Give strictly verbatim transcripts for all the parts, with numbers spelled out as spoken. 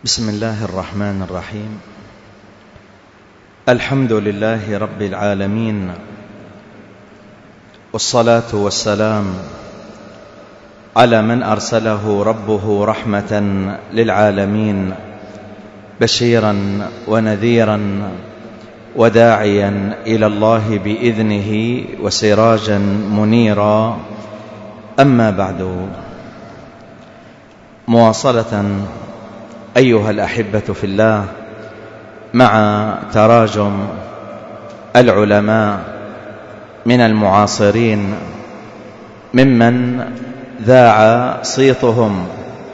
بسم الله الرحمن الرحيم. الحمد لله رب العالمين، والصلاة والسلام على من أرسله ربه رحمة للعالمين، بشيرا ونذيرا وداعيا إلى الله بإذنه وسراجا منيرا. أما بعد، مواصلة أيها الأحبة في الله مع تراجم العلماء من المعاصرين ممن ذاع صيتهم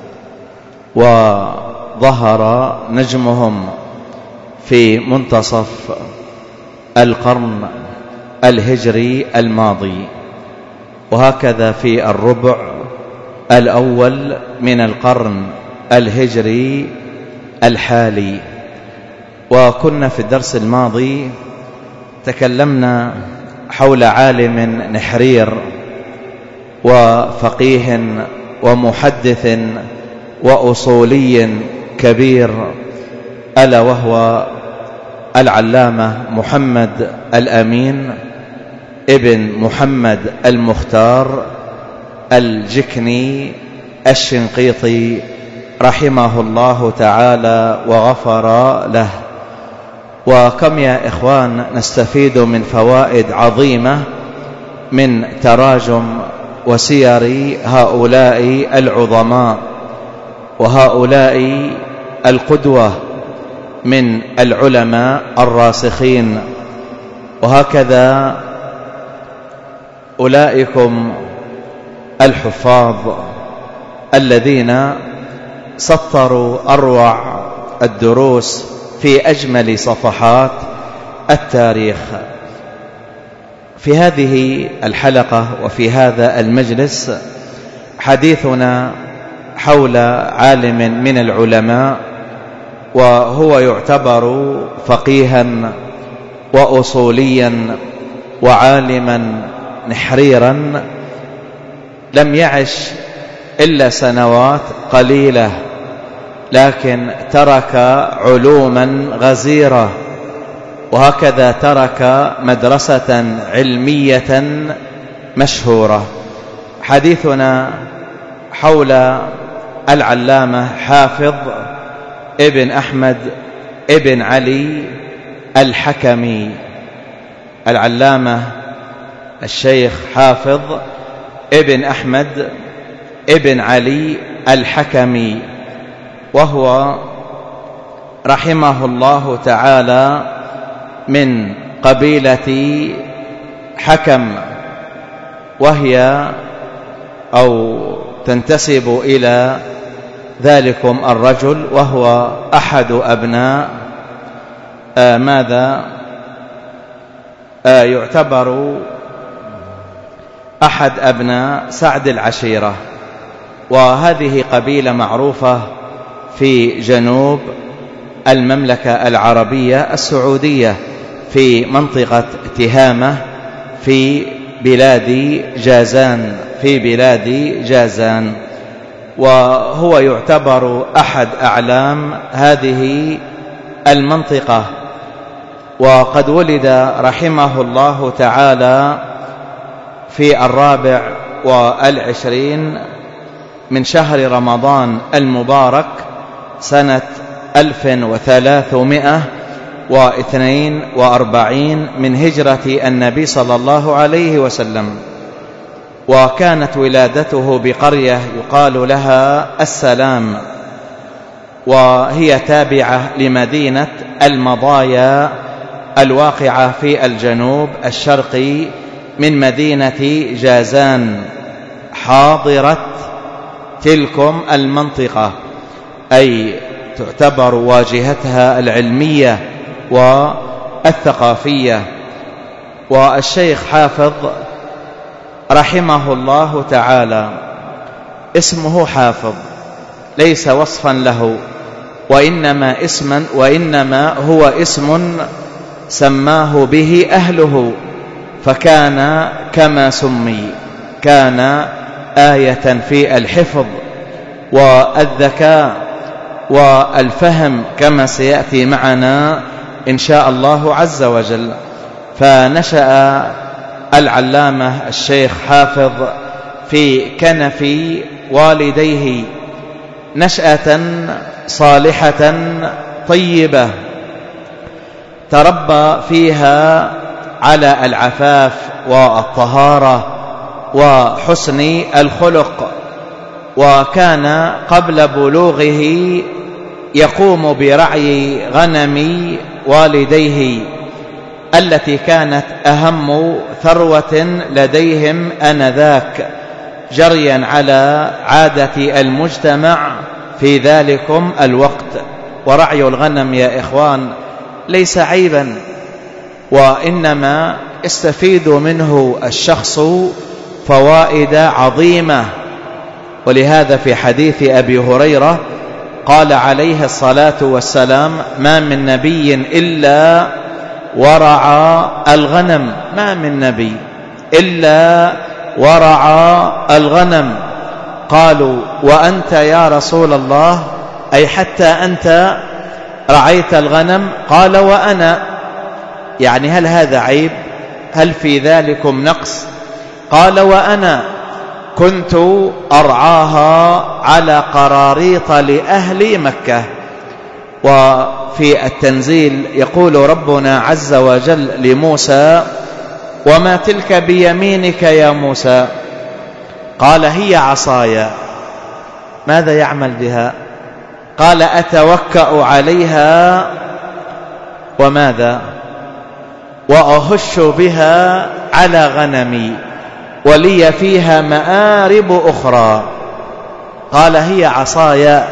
وظهر نجمهم في منتصف القرن الهجري الماضي، وهكذا في الربع الأول من القرن الهجري الحالي. وكنا في الدرس الماضي تكلمنا حول عالم نحرير وفقيه ومحدث وأصولي كبير، ألا وهو العلامة محمد الأمين ابن محمد المختار الجكني الشنقيطي رحمه الله تعالى وغفر له. وكم يا إخوان نستفيد من فوائد عظيمة من تراجم وسير هؤلاء العظماء وهؤلاء القدوة من العلماء الراسخين. وهكذا أولئكم الحفاظ الذين سطروا أروع الدروس في أجمل صفحات التاريخ. في هذه الحلقة وفي هذا المجلس حديثنا حول عالم من العلماء، وهو يعتبر فقيها وأصوليا وعالما نحريرا، لم يعش إلا سنوات قليلة، لكن ترك علوما غزيرة، وهكذا ترك مدرسة علمية مشهورة. حديثنا حول العلامة حافظ ابن أحمد ابن علي الحكمي. العلامة الشيخ حافظ ابن أحمد ابن علي الحكمي، وهو رحمه الله تعالى من قبيلة حكم، وهي أو تنتسب إلى ذلكم الرجل، وهو أحد أبناء آه ماذا آه يعتبر أحد أبناء سعد العشيرة. وهذه قبيلة معروفة في جنوب المملكة العربية السعودية، في منطقة تهامة في بلاد جازان في بلاد جازان وهو يعتبر أحد أعلام هذه المنطقة. وقد ولد رحمه الله تعالى في الرابع والعشرين من شهر رمضان المبارك سنة ألف وثلاثمائة واثنين وأربعين من هجرة النبي صلى الله عليه وسلم. وكانت ولادته بقرية يقال لها السلام، وهي تابعة لمدينة المضايا الواقعة في الجنوب الشرقي من مدينة جازان، حاضرة تلكم المنطقة، أي تعتبر واجهتها العلمية والثقافية. والشيخ حافظ رحمه الله تعالى اسمه حافظ ليس وصفا له، وإنما اسما وإنما هو اسم سماه به أهله، فكان كما سمي، كان آية في الحفظ والذكاء والفهم كما سيأتي معنا إن شاء الله عز وجل. فنشأ العلامة الشيخ حافظ في كنف والديه نشأة صالحة طيبة، تربى فيها على العفاف والطهارة وحسن الخلق، وكان قبل بلوغه يقوم برعي غنم والديه التي كانت أهم ثروة لديهم آنذاك، جريا على عادة المجتمع في ذلكم الوقت. ورعي الغنم يا إخوان ليس عيبا، وإنما يستفيد منه الشخص فوائد عظيمة. ولهذا في حديث أبي هريرة قال عليه الصلاة والسلام: ما من نبي إلا ورعى الغنم، ما من نبي إلا ورعى الغنم. قالوا: وأنت يا رسول الله، أي حتى أنت رعيت الغنم؟ قال: وأنا. يعني هل هذا عيب؟ هل في ذلكم نقص؟ قال: وأنا كنت أرعاها على قراريط لأهل مكة. وفي التنزيل يقول ربنا عز وجل لموسى: وما تلك بيمينك يا موسى؟ قال: هي عصاي. ماذا يعمل بها؟ قال: أتوكأ عليها وماذا؟ وأهش بها على غنمي ولي فيها مآرب أخرى. قال: هي عصاي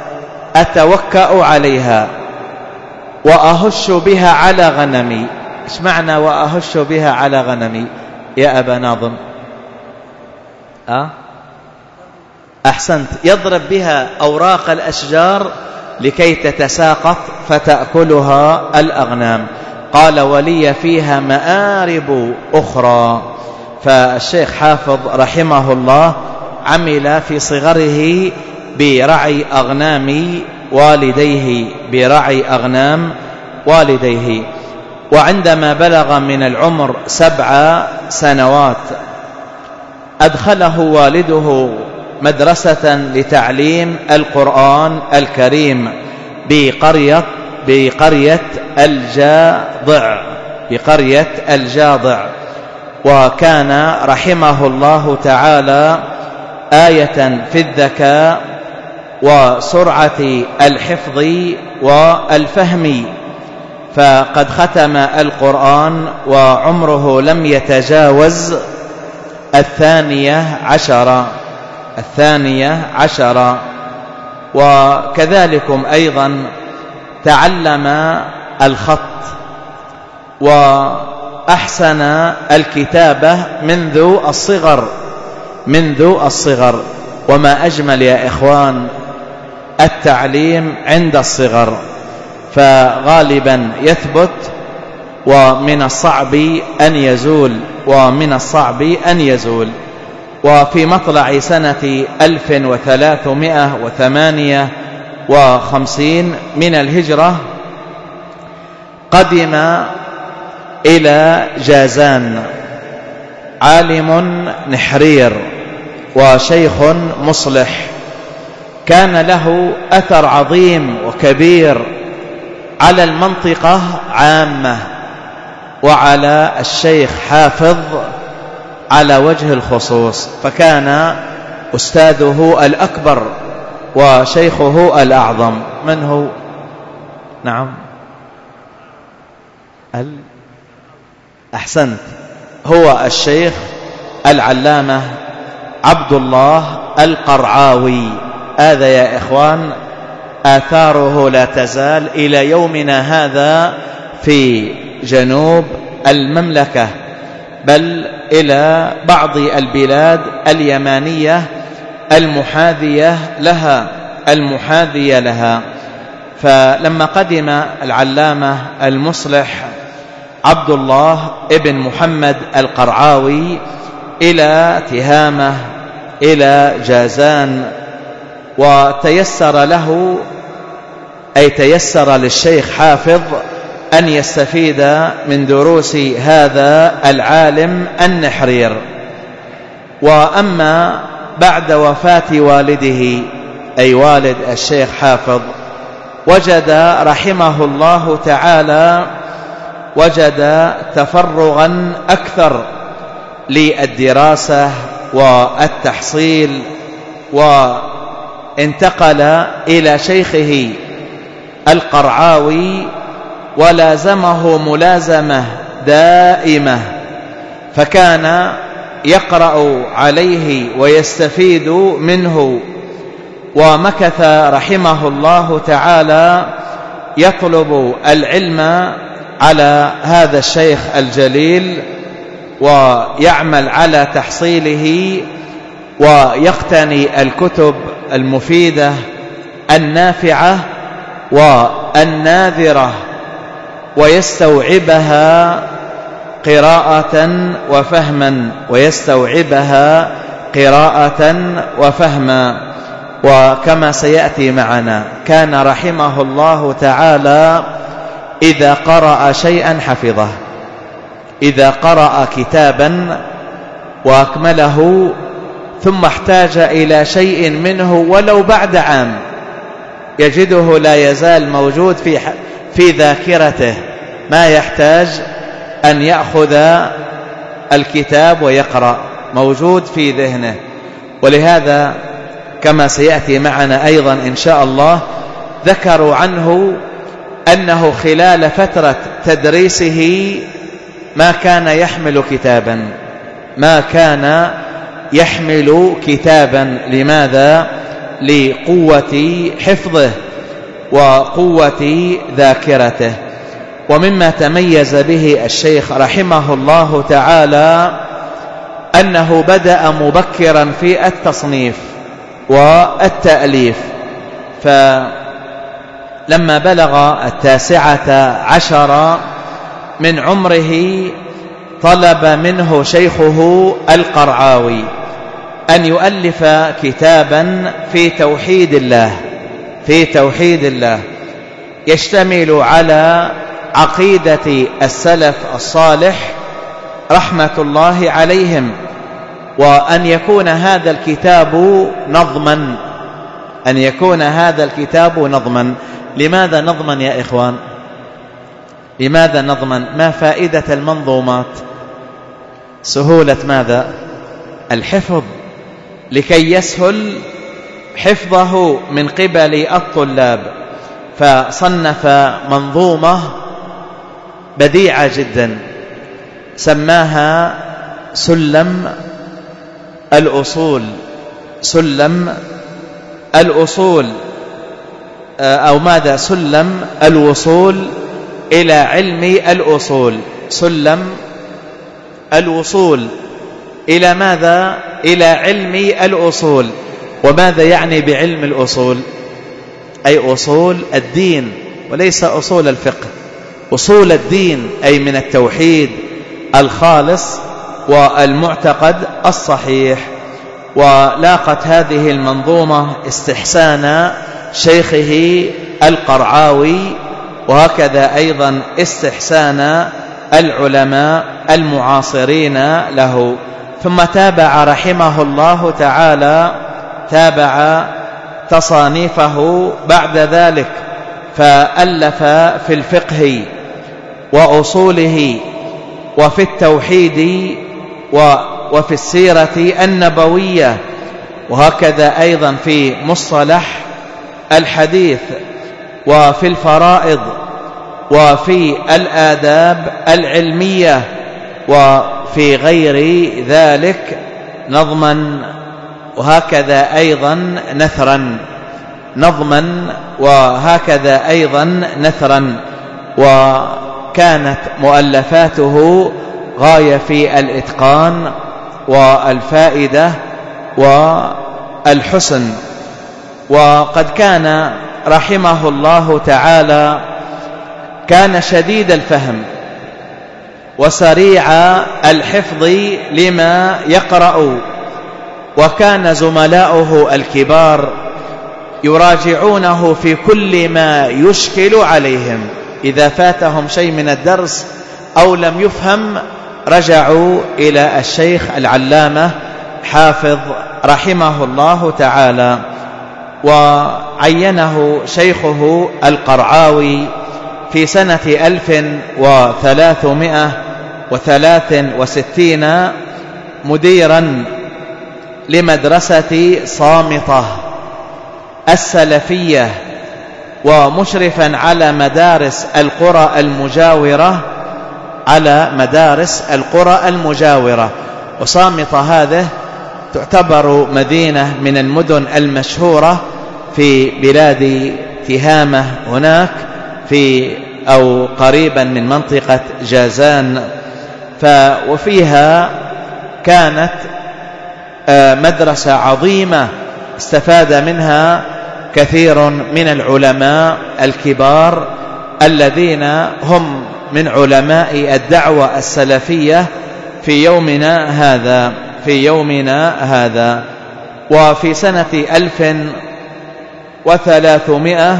أتوكأ عليها وأهش بها على غنمي. إيش معنى وأهش بها على غنمي يا أبا ناظم؟ أه؟ أحسنت، يضرب بها أوراق الأشجار لكي تتساقط فتأكلها الأغنام. قال: ولي فيها مآرب أخرى. فالشيخ حافظ رحمه الله عمل في صغره برعي أغنام والديه برعي أغنام والديه وعندما بلغ من العمر سبع سنوات أدخله والده مدرسة لتعليم القرآن الكريم بقرية بقرية الجاضع بقرية الجاضع وكان رحمه الله تعالى آية في الذكاء وسرعة الحفظ والفهم، فقد ختم القرآن وعمره لم يتجاوز الثانية عشرة الثانية عشرة وكذلكم أيضا تعلم الخط وأحسن الكتابة منذ الصغر منذ الصغر وما أجمل يا إخوان التعليم عند الصغر، فغالبا يثبت ومن الصعب أن يزول ومن الصعب أن يزول. وفي مطلع سنة ألف وثلاثمائة وثمانية وخمسين من الهجرة قدم إلى جازان عالم نحرير وشيخ مصلح كان له أثر عظيم وكبير على المنطقة عامة وعلى الشيخ حافظ على وجه الخصوص، فكان أستاذه الأكبر وشيخه الأعظم. من هو؟ نعم ال... أحسنت، هو الشيخ العلامة عبد الله القرعاوي. هذا يا إخوان آثاره لا تزال إلى يومنا هذا في جنوب المملكة، بل إلى بعض البلاد اليمانية المحاذية لها المحاذية لها. فلما قدم العلامة المصلح عبد الله ابن محمد القرعاوي إلى تهامة إلى جازان وتيسر له أي تيسر للشيخ حافظ أن يستفيد من دروس هذا العالم النحرير. وأما بعد وفاة والده أي والد الشيخ حافظ وجد رحمه الله تعالى وجد تفرغا أكثر للدراسة والتحصيل، وانتقل إلى شيخه القرعاوي ولازمه ملازمة دائمة، فكان يقرأ عليه ويستفيد منه، ومكث رحمه الله تعالى يطلب العلم على هذا الشيخ الجليل ويعمل على تحصيله ويقتني الكتب المفيدة النافعة والناذرة ويستوعبها قراءة وفهما ويستوعبها قراءة وفهما. وكما سيأتي معنا كان رحمه الله تعالى إذا قرأ شيئا حفظه، إذا قرأ كتابا وأكمله ثم احتاج إلى شيء منه ولو بعد عام يجده لا يزال موجود في في ذاكرته، ما يحتاج أن يأخذ الكتاب ويقرأ، موجود في ذهنه. ولهذا كما سيأتي معنا أيضا إن شاء الله ذكروا عنه أنه خلال فترة تدريسه ما كان يحمل كتابا، ما كان يحمل كتابا. لماذا؟ لقوة حفظه وقوة ذاكرته. ومما تميز به الشيخ رحمه الله تعالى أنه بدأ مبكرا في التصنيف والتأليف، فلما بلغ التاسعة عشر من عمره طلب منه شيخه القرعاوي أن يؤلف كتابا في توحيد الله، في توحيد الله يشتمل على عقيدة السلف الصالح رحمة الله عليهم، وأن يكون هذا الكتاب نظما، أن يكون هذا الكتاب نظما. لماذا نظما يا إخوان؟ لماذا نظما؟ ما فائدة المنظومات؟ سهولة ماذا؟ الحفظ، لكي يسهل حفظه من قبل الطلاب. فصنف منظومة بديعة جدا سماها سلم الأصول، سلم الأصول أو ماذا؟ سلم الوصول إلى علم الأصول، سلم الوصول إلى ماذا؟ إلى علم الأصول. وماذا يعني بعلم الأصول؟ أي أصول الدين وليس أصول الفقه، أصول الدين أي من التوحيد الخالص والمعتقد الصحيح. ولاقت هذه المنظومة استحسان شيخه القرعاوي، وهكذا أيضا استحسان العلماء المعاصرين له. ثم تابع رحمه الله تعالى، تابع تصانيفه بعد ذلك، فألف في الفقه وأصوله وفي التوحيد وفي السيرة النبوية، وهكذا أيضا في مصطلح الحديث وفي الفرائض وفي الآداب العلمية وفي غير ذلك نظما، وهكذا أيضا نثرا، نظما وهكذا أيضا نثرا. وكانت مؤلفاته غاية في الإتقان والفائدة والحسن. وقد كان رحمه الله تعالى كان شديد الفهم وسريع الحفظ لما يقرأ، وكان زملاؤه الكبار يراجعونه في كل ما يشكل عليهم. إذا فاتهم شيء من الدرس أو لم يفهم رجعوا إلى الشيخ العلامة حافظ رحمه الله تعالى. وعينه شيخه القرعاوي في سنة ألف وثلاثمائة وثلاث وستين مديرا لمدرسة صامطة السلفية، ومشرفا على مدارس القرى المجاورة على مدارس القرى المجاورة. وصامطة هذه تعتبر مدينة من المدن المشهورة في بلاد تهامة هناك في أو قريبا من منطقة جازان. وفيها كانت مدرسة عظيمة استفاد منها كثير من العلماء الكبار الذين هم من علماء الدعوة السلفية في يومنا هذا في يومنا هذا. وفي سنة ألف وثلاثمائة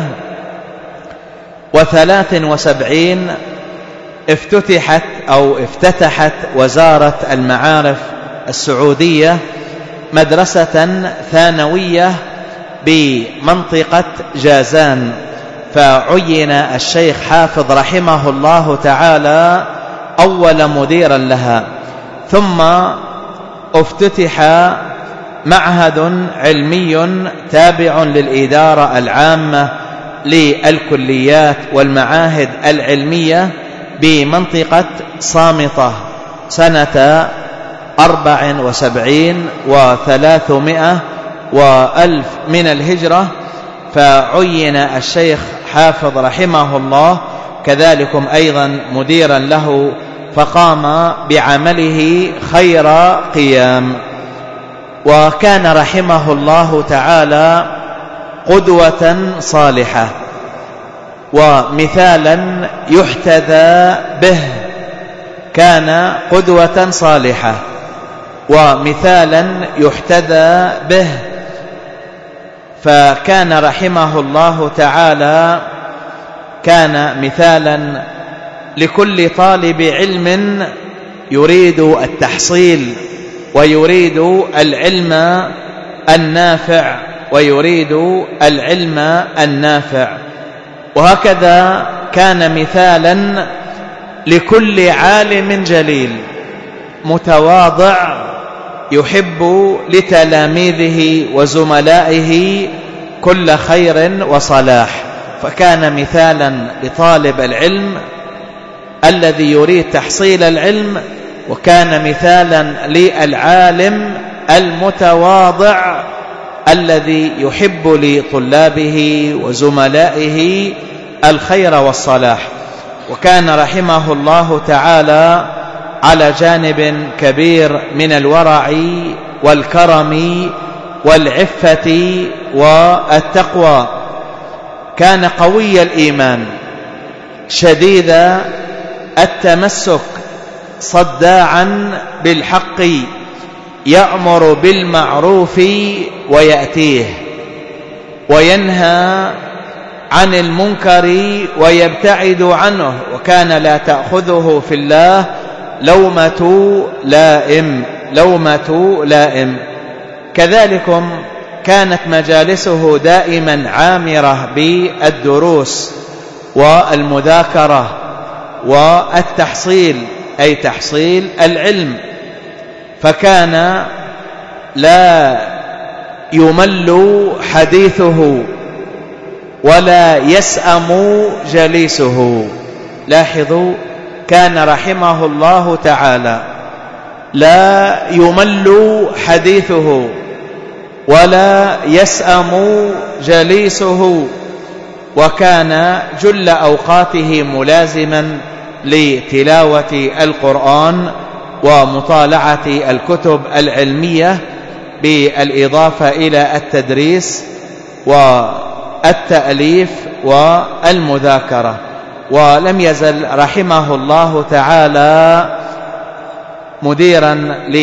وثلاث وسبعين افتتحت أو افتتحت وزارة المعارف السعودية مدرسة ثانوية بمنطقة جازان، فعين الشيخ حافظ رحمه الله تعالى أول مديرا لها. ثم افتتح معهد علمي تابع للإدارة العامة للكليات والمعاهد العلمية بمنطقة صامطة سنة أربع وسبعين وثلاثمائة وألف من الهجرة. فعين الشيخ حافظ رحمه الله كذلكم أيضا مديرا له، فقام بعمله خير قيام. وكان رحمه الله تعالى قدوة صالحة ومثالا يحتذى به. كان قدوة صالحة ومثالا يحتذى به. فكان رحمه الله تعالى كان مثالا لكل طالب علم يريد التحصيل ويريد العلم النافع ويريد العلم النافع. وهكذا كان مثالا لكل عالم جليل متواضع يحب لتلاميذه وزملائه كل خير وصلاح. فكان مثالا لطالب العلم الذي يريد تحصيل العلم، وكان مثالا للعالم المتواضع الذي يحب لطلابه وزملائه الخير والصلاح. وكان رحمه الله تعالى على جانب كبير من الورع والكرم والعفة والتقوى. كان قوي الإيمان شديد التمسك صداعا بالحق، يأمر بالمعروف ويأتيه، وينهى عن المنكر ويبتعد عنه. وكان لا تأخذه في الله لومة لائم لومة لائم. كذلكم كانت مجالسه دائما عامرة بالدروس والمذاكرة والتحصيل، أي تحصيل العلم. فكان لا يمل حديثه ولا يسأم جليسه. لاحظوا، كان رحمه الله تعالى لا يمل حديثه ولا يسأم جليسه، وكان جل أوقاته ملازما لتلاوة القرآن ومطالعة الكتب العلمية بالإضافة إلى التدريس والتأليف والمذاكرة. ولم يزل رحمه الله تعالى مديرا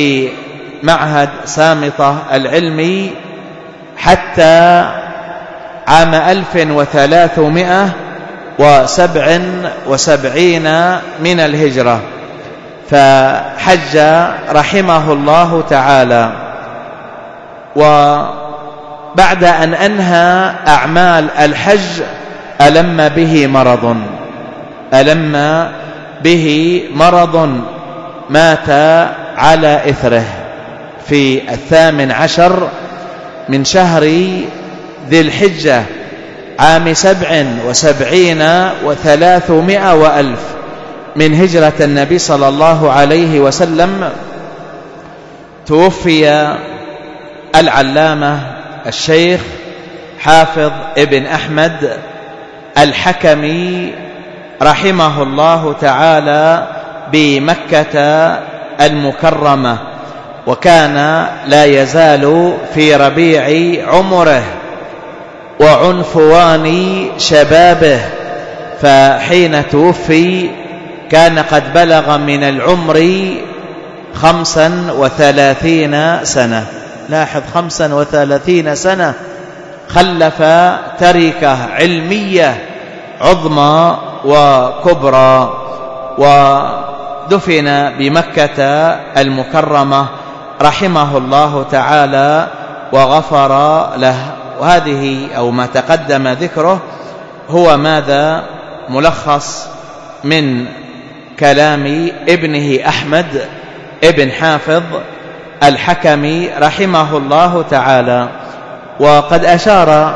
لمعهد صامطة العلمي حتى عام ألف وثلاثمائة وسبع وسبعين من الهجرة، فحج رحمه الله تعالى. وبعد أن أنهى أعمال الحج ألم به مرض ألم به مرض مات على إثره في الثامن عشر من شهر ذي الحجة عام سبع وسبعين وثلاثمائة وألف من هجرة النبي صلى الله عليه وسلم. توفي العلامة الشيخ حافظ ابن أحمد الحكمي رحمه الله تعالى بمكة المكرمة، وكان لا يزال في ربيع عمره وعنفوان شبابه، فحين توفي كان قد بلغ من العمر خمسا وثلاثين سنة. لاحظ، خمسا وثلاثين سنة، خلف تركة علمية عظمى وكبرى، ودفن بمكة المكرمة رحمه الله تعالى وغفر له. وهذه أو ما تقدم ذكره هو ماذا ملخص من كلام ابنه أحمد ابن حافظ الحكمي رحمه الله تعالى. وقد أشار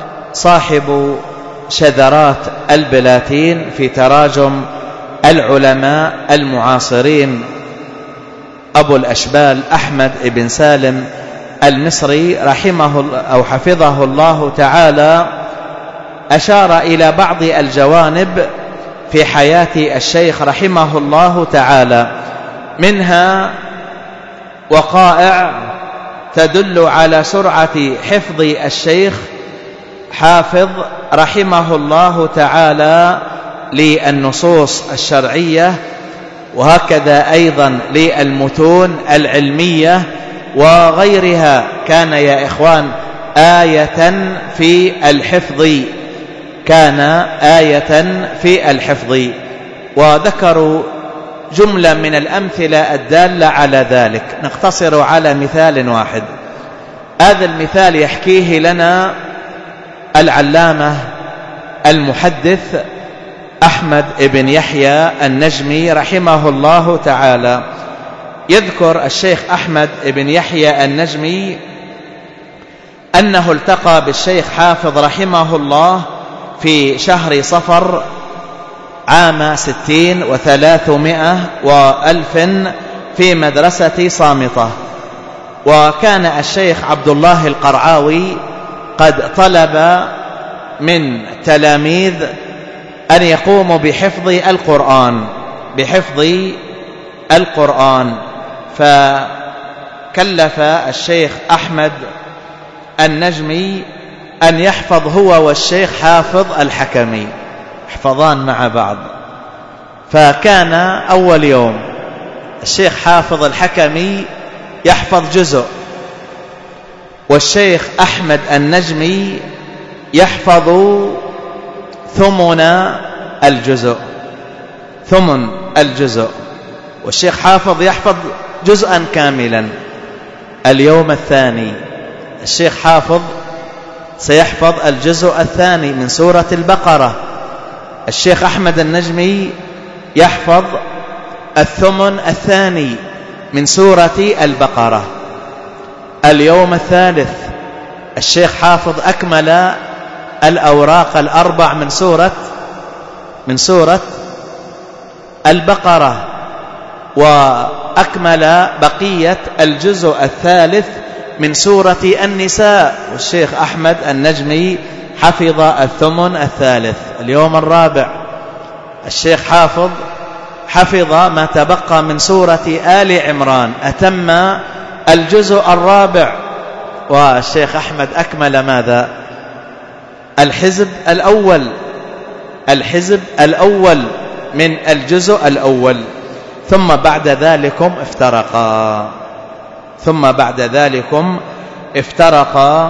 صاحب شذرات البلاتين في تراجم العلماء المعاصرين أبو الأشبال أحمد بن سالم المصري رحمه أو حفظه الله تعالى، أشار إلى بعض الجوانب في حياة الشيخ رحمه الله تعالى، منها وقائع تدل على سرعة حفظ الشيخ حافظ رحمه الله تعالى للنصوص الشرعية، وهكذا أيضا للمتون العلمية وغيرها. كان يا إخوان آية في الحفظ كان آية في الحفظ وذكروا جملة من الأمثلة الدالة على ذلك. نقتصر على مثال واحد. هذا المثال يحكيه لنا العلامة المحدث أحمد بن يحيى النجمي رحمه الله تعالى. يذكر الشيخ أحمد بن يحيى النجمي أنه التقى بالشيخ حافظ رحمه الله في شهر صفر عام ستين وثلاثمائة وألف في مدرسة صامتة، وكان الشيخ عبد الله القرعاوي قد طلب من تلاميذ أن يقوموا بحفظ القرآن بحفظ القرآن فكلف الشيخ أحمد النجمي أن يحفظ هو والشيخ حافظ الحكمي، يحفظان مع بعض. فكان أول يوم الشيخ حافظ الحكمي يحفظ جزء، والشيخ أحمد النجمي يحفظ ثمن الجزء ثمن الجزء والشيخ حافظ يحفظ جزءا كاملا. اليوم الثاني الشيخ حافظ سيحفظ الجزء الثاني من سورة البقرة، الشيخ أحمد النجمي يحفظ الثمن الثاني من سورة البقرة. اليوم الثالث الشيخ حافظ أكمل الأوراق الأربع من سورة من سورة البقرة، وأكمل بقية الجزء الثالث من سورة النساء، والشيخ أحمد النجمي حفظ الثمن الثالث. اليوم الرابع الشيخ حافظ حفظ ما تبقى من سورة آل عمران، أتم الجزء الرابع، والشيخ أحمد أكمل ماذا؟ الحزب الأول الحزب الأول من الجزء الأول. ثم بعد ذلكم افترقا ثم بعد ذلكم افترقا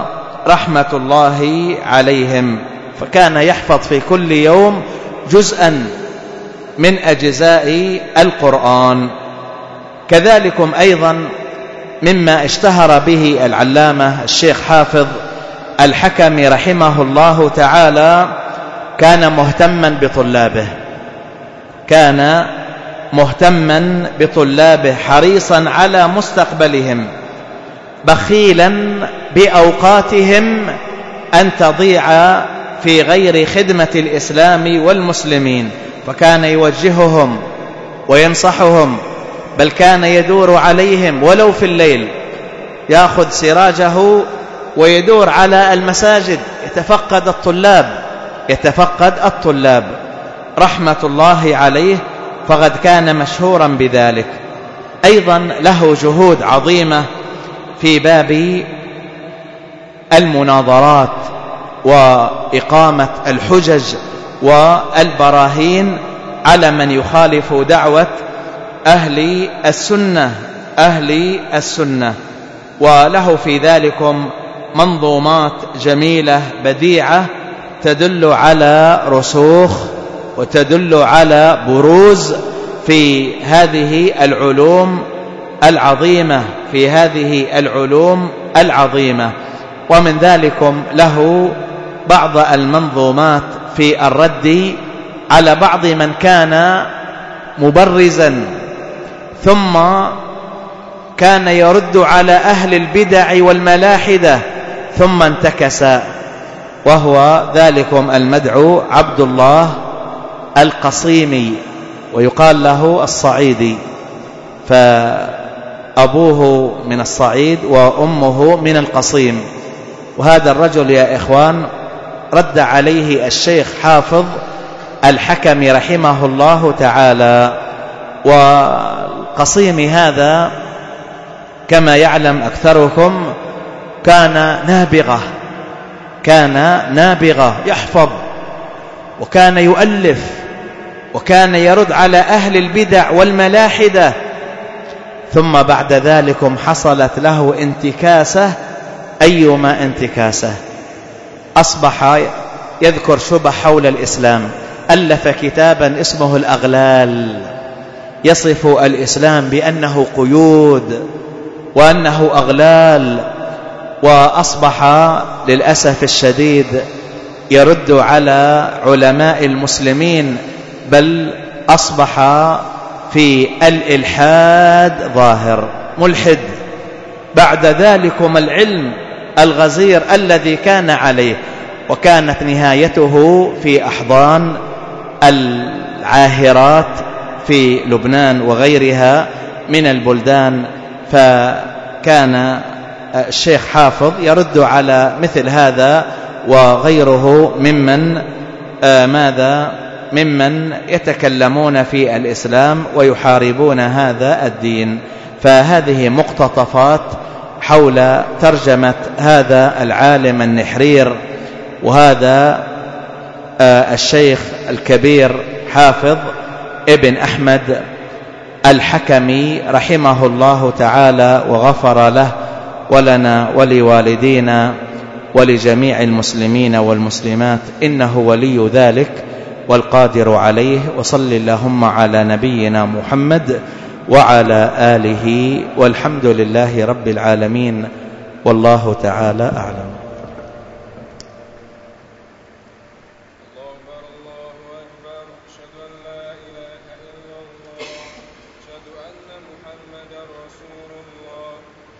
رحمة الله عليهم، فكان يحفظ في كل يوم جزءا من أجزاء القرآن. كذلكم أيضا مما اشتهر به العلامة الشيخ حافظ الحكمي رحمه الله تعالى، كان مهتما بطلابه، كان مهتما بطلابه حريصا على مستقبلهم، بخيلا بأوقاتهم أن تضيع في غير خدمة الإسلام والمسلمين، فكان يوجههم وينصحهم، بل كان يدور عليهم ولو في الليل، يأخذ سراجه ويدور على المساجد يتفقد الطلاب يتفقد الطلاب رحمة الله عليه، فقد كان مشهورا بذلك. أيضا له جهود عظيمة في باب المناظرات وإقامة الحجج والبراهين على من يخالف دعوة أهل السنة أهل السنة وله في ذلكم منظومات جميلة بديعة تدل على رسوخ وتدل على بروز في هذه العلوم العظيمة في هذه العلوم العظيمة. ومن ذلكم له بعض المنظومات في الرد على بعض من كان مبرزا ثم كان يرد على أهل البدع والملاحدة ثم انتكس، وهو ذلكم المدعو عبد الله القصيمي، ويقال له الصعيدي، فأبوه من الصعيد وأمه من القصيم. وهذا الرجل يا إخوان رد عليه الشيخ حافظ الحكمي رحمه الله تعالى. والقصيم هذا كما يعلم أكثركم كان نابغة كان نابغة يحفظ وكان يؤلف وكان يرد على أهل البدع والملاحدة، ثم بعد ذلك حصلت له انتكاسة أيما انتكاسة، أصبح يذكر شبه حول الإسلام، ألف كتابا اسمه الأغلال يصف الإسلام بأنه قيود وأنه أغلال، وأصبح للأسف الشديد يرد على علماء المسلمين، بل أصبح في الإلحاد ظاهر، ملحد بعد ذلكم العلم الغزير الذي كان عليه. وكانت نهايته في أحضان العاهرات في لبنان وغيرها من البلدان. فكان الشيخ حافظ يرد على مثل هذا وغيره ممن آه ماذا ممن يتكلمون في الإسلام ويحاربون هذا الدين. فهذه مقتطفات حول ترجمة هذا العالم النحرير، وهذا آه الشيخ الكبير حافظ ابن أحمد الحكمي رحمه الله تعالى وغفر له ولنا ولوالدينا ولجميع المسلمين والمسلمات، إنه ولي ذلك والقادر عليه. وصل اللهم على نبينا محمد وعلى آله، والحمد لله رب العالمين، والله تعالى أعلم. أشهد أن محمدا رسول الله.